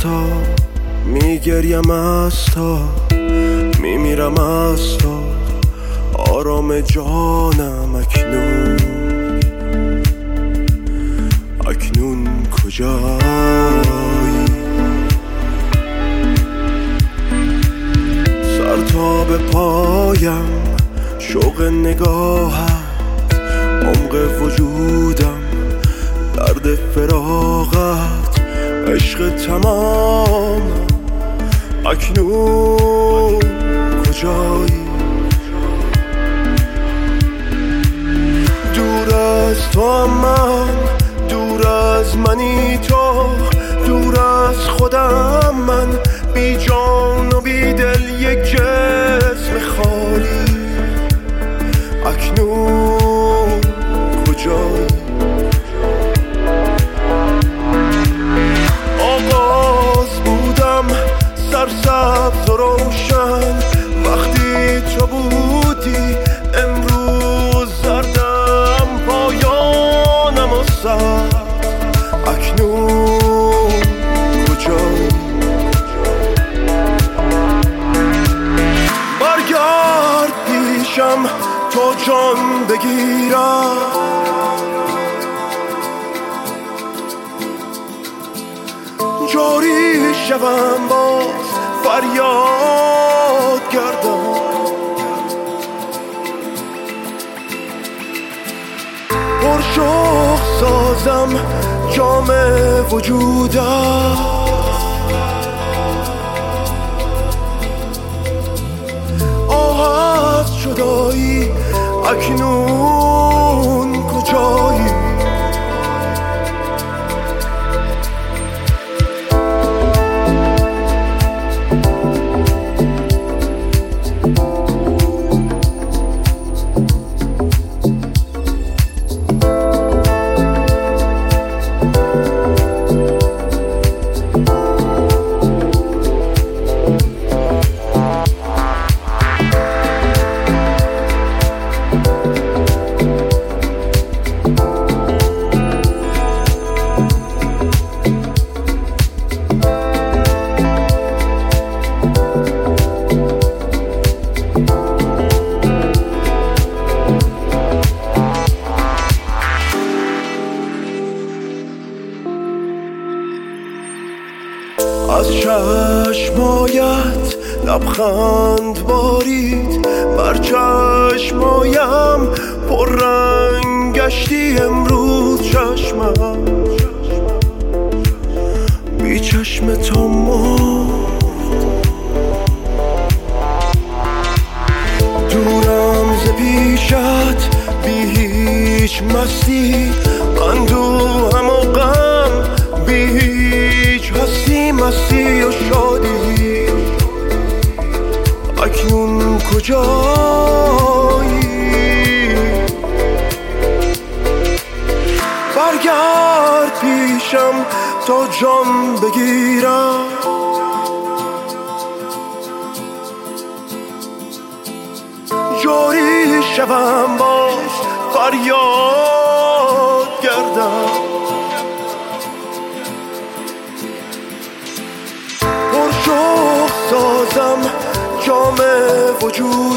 تا میگریم از تا میمیرم از تا آرام جانم اکنون کجایی؟ سر تا به پایم شوق نگاهت، عمق وجودم درد فراقت، عشق تمام اکنون کجایی؟ دور از تو هم من، دور از منی تو، دور از خودم من، بی جان و بی دل یک جسم خالی اکنون کجایی؟ آغاز بودم سرسبز و روشن، وقتی تو بودی امروز زردم پایانم و سرد اکنون کجایی؟ برگرد پیشم تو جان بگیرم، جاری شوم باز فریاد گردم، پرشوق سازم جام وجودم، آه از جدایی اکنون کجایی؟ از چشمایت لبخند بارید، بر چشمایم پر رنگ گشتی امروز چشمم، بی چشم تو مرد، دورم ز پیشت بی هیچ مستی، اندوهم و غم بی هیچ هستی، مستی و شادی اکنون کجایی؟ برگرد پیشم تا جان بگیرم، جاری شوم باز فریاد گردم، پرشوق سازم جام وجود